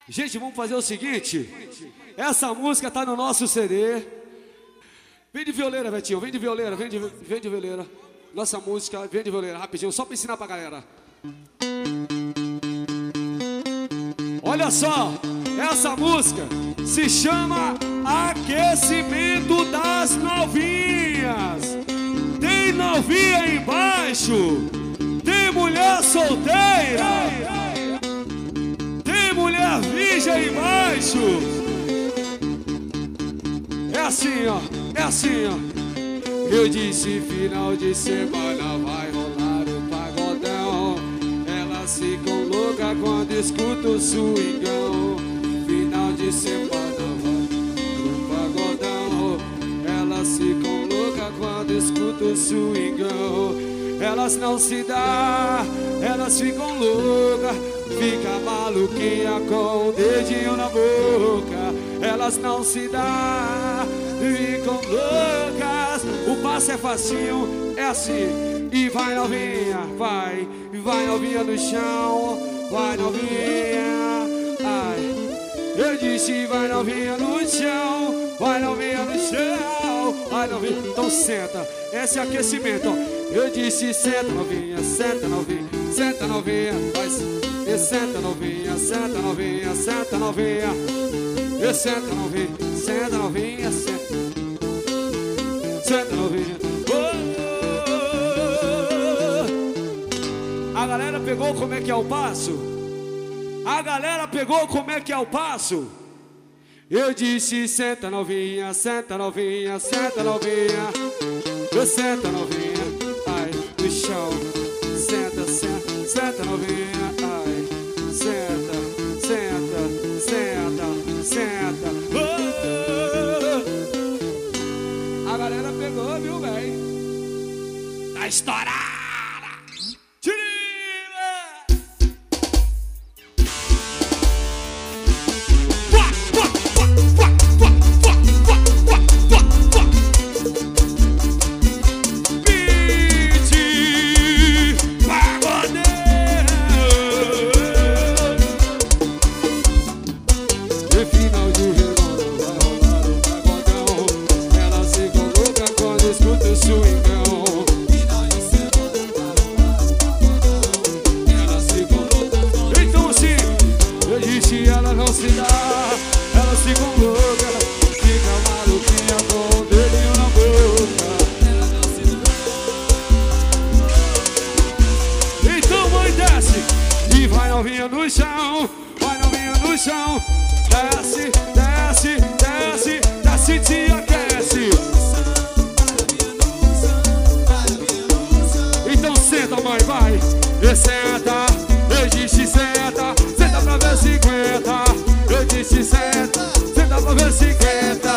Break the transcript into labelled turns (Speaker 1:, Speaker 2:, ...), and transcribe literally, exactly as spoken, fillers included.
Speaker 1: Gente, vamos fazer o seguinte. Essa música tá no nosso C D. Vem de violeira, Betinho. Vem de violeira, vem de, vem de violeira. Nossa música, vem de violeira, rapidinho, só pra ensinar pra galera. Olha só, essa música se chama Aquecimento das Novinhas. Tem novinha embaixo, tem mulher solteira, tem mulher virgem embaixo. É assim, ó, é assim, ó. Eu disse final de semana vai rolar o pagodão. Elas ficam loucas quando escutam o swingão. Final de semana vai o pagodão. Elas ficam loucas quando escutam o swingão. Elas não se dão, elas ficam loucas. Fica maluquinha com o dedinho na boca. Elas não se dão, ficam loucas. O passo é facinho, é assim. E vai novinha, vai. Vai novinha no chão. Vai novinha, ai. Eu disse vai novinha no chão. Vai novinha no chão. Vai novinha, então senta. Esse é aquecimento, ó. Eu disse senta novinha, senta novinha, senta novinha, vai, e senta novinha, senta novinha, senta novinha, e senta novinha, senta novinha, senta, senta novinha. Oh! A galera pegou como é que é o passo? A galera pegou como é que é o passo? Eu disse senta novinha, senta novinha, senta novinha, eu senta novinha. No chão, senta, senta, senta novinha, ai, senta, senta, senta, senta. Oh! A galera pegou, viu, véi? Tá estourada! No chão, vai novinha no chão. Desce, desce, desce, desce, te aquece. Então senta, mãe, vai. E senta, eu disse senta. Senta pra ver se aguenta. Eu disse senta, senta pra ver se aguenta.